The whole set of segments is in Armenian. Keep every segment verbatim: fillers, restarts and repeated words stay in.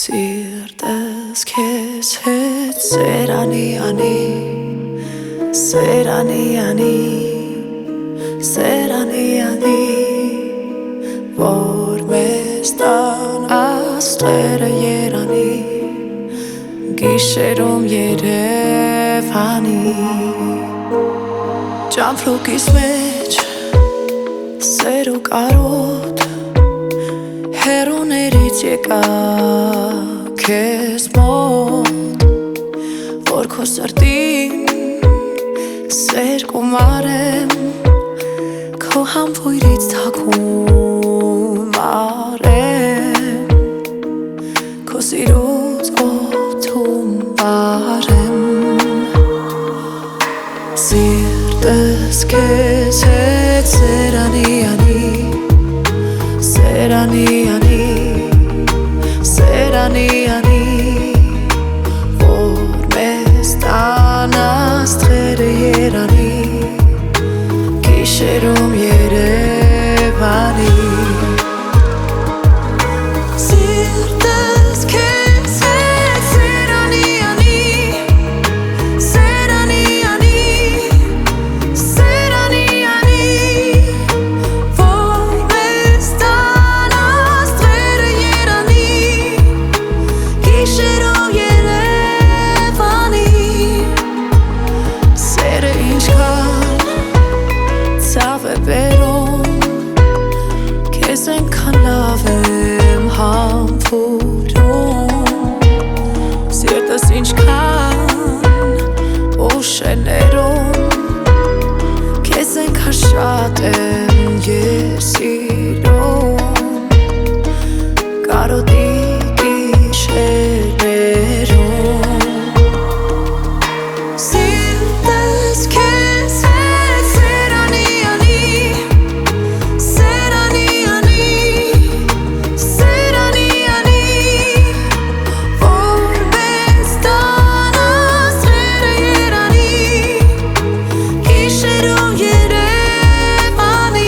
Սիրտս քեզ հետ սերանի անի, սերանի անի, սերանի անի, որ մեզ տան աստղերը երանի, գիշերում Երևանի։ Ճամփրուկիս մեջ սեր ու կարոտ, հեռուներից եկա քեզ մոտ, որ քո սրտին սեր կումարեմ, քո համբույրից թաքուն արեմ, քո սիրուց օդում բարեմ։ Սիրտս քեզ հետ սերանի անի, սերանի անի, սերանի անի, որ մեզ տան աստղերը երանի, գիշերում Երևանի։ Սիրտս քեզ հետ սերանի անի, սերանի անի, սերանի անի, որ մեզ տան աստղերը երանի, գիշերում Երևանի։ Սերը ինչքան ցավ է բերում, քեզ այնքան լավ եմ համբուրում, սիրտս ինչքան ուշ է ներում, քեզ այնքան շատ եմ ես սիրում, կարոտի գիշերներում։ Սիրտս քեզ հետ սերանի անի, սերանի անի, սերանի անի, որ մեզ տան աստղերը երանի, գիշերում Երևանի։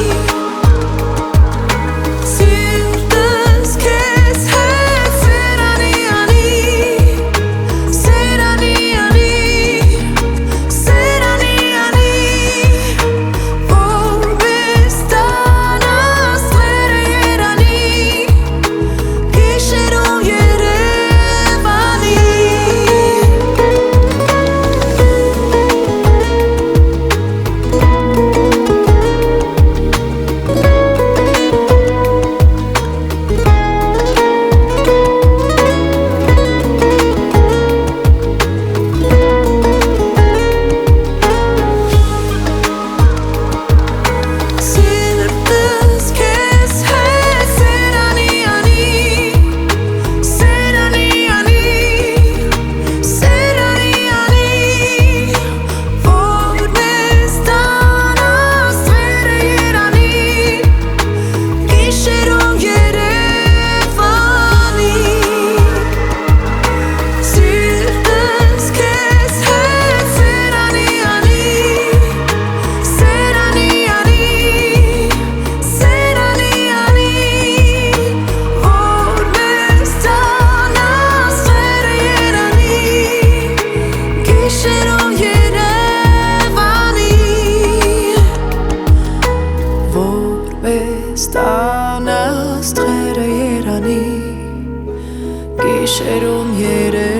Սիրտս քեզ հետ սերանի անի, սերանի անի, սերանի անի, որ մեզ տան աստղերը երանի, գիշերում Երևանի։ Սիրտս քեզ հետ սերանի անի, սերանի անի, սերանի անի, որ մեզ տան աստղերը երանի, գիշերում Երևանի։ Սիրտս քեզ հետ սերանի անի, սերանի անի, սերանի անի, որ մեզ տան աստղերը երանի, գիշերում Երևանի, որ մեզ տան աստղերը երանի, գիշերում Երևանի։